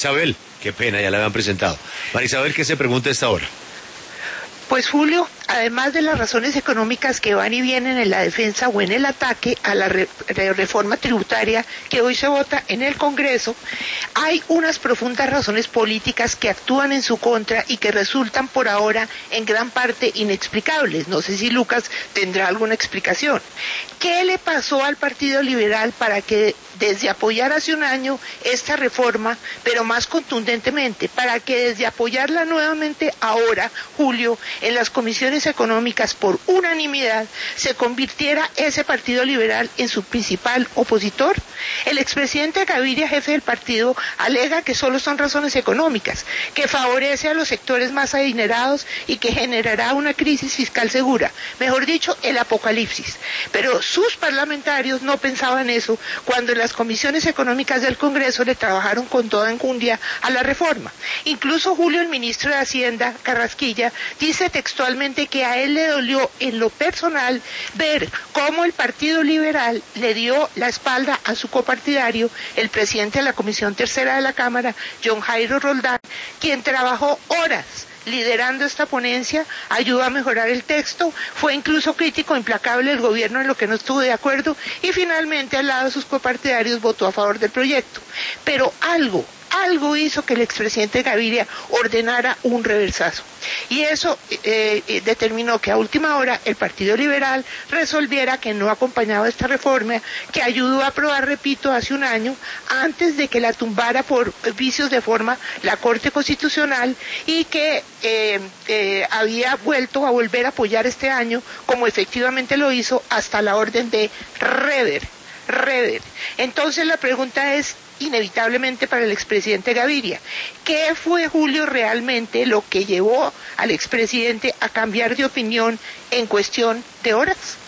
Isabel, qué pena, ya la habían presentado. María Isabel, ¿qué se pregunta a esta hora? Pues Julio, además de las razones económicas que van y vienen en la defensa o en el ataque a la reforma tributaria que hoy se vota en el Congreso, hay unas profundas razones políticas que actúan en su contra y que resultan por ahora en gran parte inexplicables. No sé si Lucas tendrá alguna explicación. ¿Qué le pasó al Partido Liberal para que desde apoyar hace un año esta reforma, pero más contundentemente, para que desde apoyarla nuevamente ahora, Julio, en las comisiones económicas por unanimidad, se convirtiera ese Partido Liberal en su principal opositor? El expresidente Gaviria, jefe del partido, alega que solo son razones económicas, que favorece a los sectores más adinerados y que generará una crisis fiscal segura, mejor dicho, el apocalipsis. Pero sus parlamentarios no pensaban eso cuando en las comisiones económicas del Congreso le trabajaron con toda enjundia a la reforma. Incluso Julio, el ministro de Hacienda, Carrasquilla, dice textualmente que a él le dolió en lo personal ver cómo el Partido Liberal le dio la espalda a su copartidario, el presidente de la Comisión Tercera de la Cámara, John Jairo Roldán, quien trabajó horas liderando esta ponencia, ayudó a mejorar el texto, fue incluso crítico implacable del gobierno en lo que no estuvo de acuerdo y finalmente al lado de sus copartidarios votó a favor del proyecto. Pero algo hizo que el expresidente Gaviria ordenara un reversazo. Y eso determinó que a última hora el Partido Liberal resolviera que no acompañaba esta reforma, que ayudó a aprobar, repito, hace un año, antes de que la tumbara por vicios de forma la Corte Constitucional y que había vuelto a volver a apoyar este año, como efectivamente lo hizo, hasta la orden de Reder. Entonces la pregunta es, inevitablemente para el expresidente Gaviria, ¿qué fue, Julio, realmente lo que llevó al expresidente a cambiar de opinión en cuestión de horas?